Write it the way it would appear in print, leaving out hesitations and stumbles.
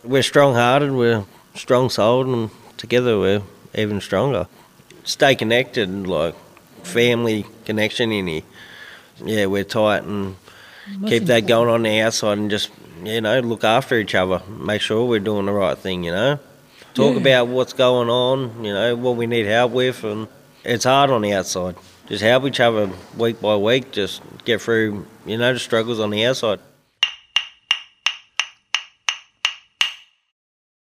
We're strong-hearted, we're strong-souled, and together we're even stronger. Stay connected, like family connection in here. Yeah, we're tight and keep that going on the outside and just, look after each other, make sure we're doing the right thing, Talk about what's going on, what we need help with, and it's hard on the outside. Just help each other week by week, just get through, the struggles on the outside.